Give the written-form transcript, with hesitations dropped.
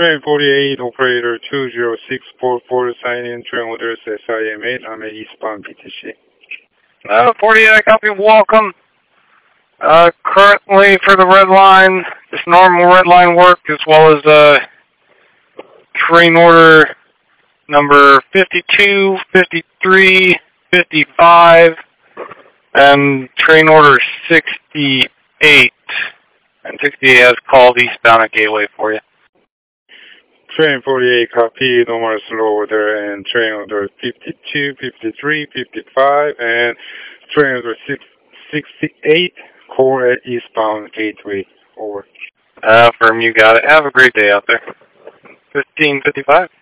Train 48, operator 20644, sign in, train address SIM8, I'm at eastbound PTC. 48, I copy, welcome. Currently for the red line, just normal red line work, as well as train order number 52, 53, 55, and train order 68. And 68 has called eastbound at Gateway for you. Train 48, copy, normal slow order, and train order 52, 53, 55, and train order 68, call at eastbound Gateway, over. Firm, you got it. Have a great day out there. 1555.